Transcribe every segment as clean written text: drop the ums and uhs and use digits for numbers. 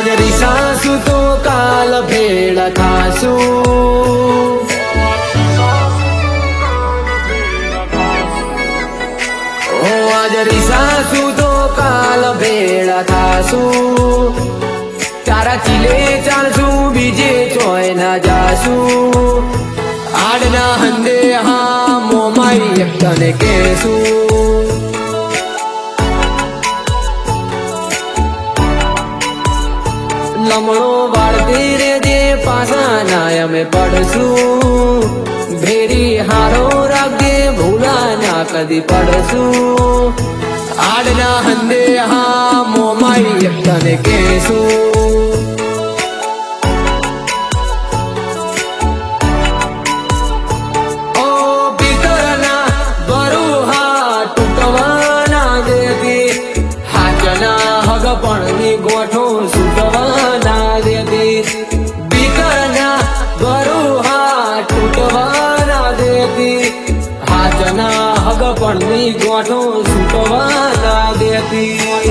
આજ રીસાસુ તો કાલ ભેળા થાશું આજ રીસાસુ તો કાલ ભેળા થાશું તારા ચીલે ચાલશું બીજે ચોય ના જાશું આડના હંદે હા મોમાઈ એક તને કહેશું લમણો વાળતી રે જે પાછા ના અમે પડશું ભેરી હારો રાખજે ભૂલા ના કદી પડશું આડના હંદે હા મોમાઈ એક તને કહેશું ઓ પિતરના બરુહા તૂટવાના દેતી હાચના હગ પણની ગોઠો સુટવાના દેતી પિતરના બરુહા તૂટવાના દેતી હાચના હગ પણની ગોઠો સુટવાના દેતી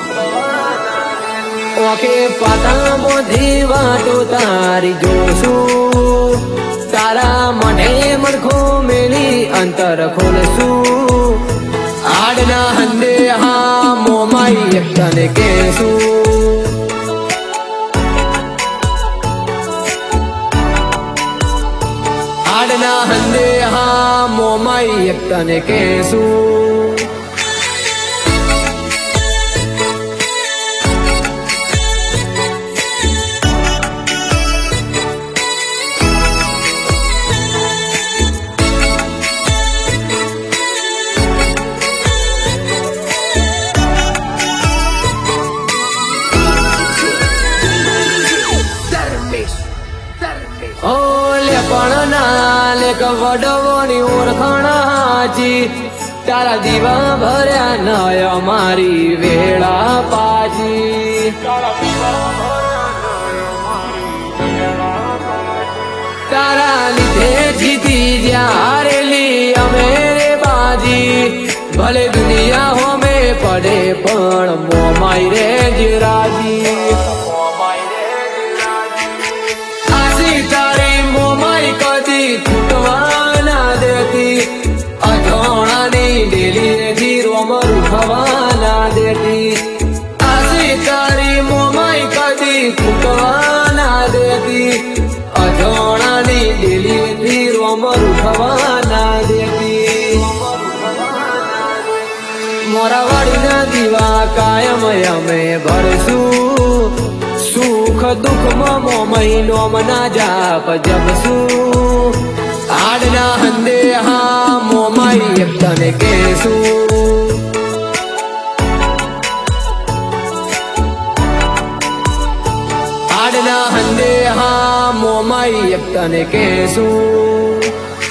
ઓકે પાતા મોધી વાતો તારી જોશું તારા મને મડખો મેલી અંતર ખોલશું આડના હંદે હા મોમાઈ એક તને કહેશું આડના હંદે હા મોમાઈ એક તને કહેશું પણ ના લેક વડવોની ઓળખાણાજી તારા દીવા ભર્યા નય મારી વેળા પાછી તારા લીધે જીતી જ્યારેલી અમે રે બાજી ભલે દુનિયા હોમે પડે પણ મોમાઈ રે જ રાજી છૂટવાના દેતી અજોણાની ડેલીથી રોમ રૂઠવાના દેતી આસી તારી મોમાઈ કદી છૂટવાના દેતી અજોણાની ડેલીથી રોમ રૂઠવાના દેતી મોરાવાડીના દીવા કાયમ અમે ભરશું સુખ દુઃખમાં મોમાઈ નોમના જાપ જપશું આડના હંદે હા મોમાઈ એક તને કહેશું આડના હંદે હા મોમાઈ એક તને કહેશું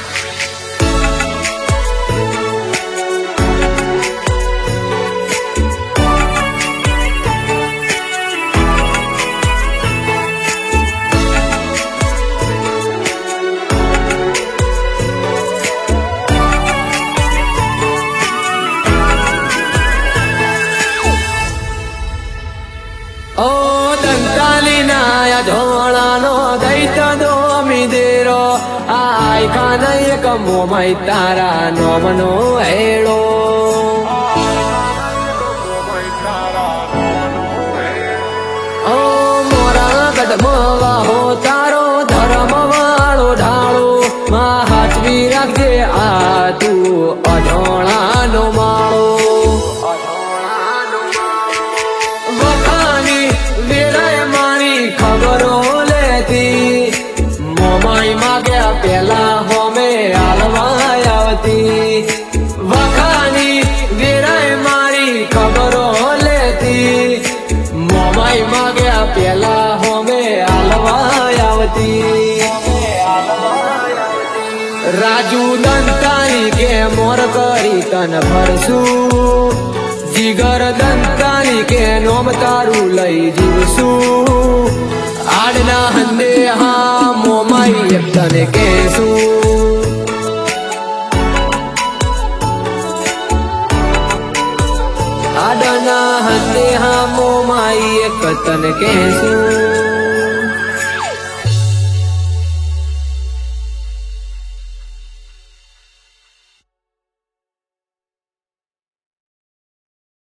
ધોળાનો દૈત દોમી દેરો આય ખાન એક મોમાઈ તારા નોમનો હેડો ઓ મોરા ગઢમાં હો તારો ધર્મ વાળો ઢાળો માં હાચવી રાખજે આ તું અઢોળાનો માળો ખબરો લેતી મોમાઈ માગ્યા પેલા હોમે હાલવા આવતી વખાની વેરાય મારી ખબરો લેતી મોમાઈ માગ્યા પેલા હોમે હાલવા આવતી રાજુ દંતાની કે મોર કરી તન ભરશું જીગર દંતાની કે નોમ તારું લઈ જીવશું આડના હંદે હા મોમાઈ એક તને કહેશું આડના હંદે હા મોમાઈ એક તને કહેશું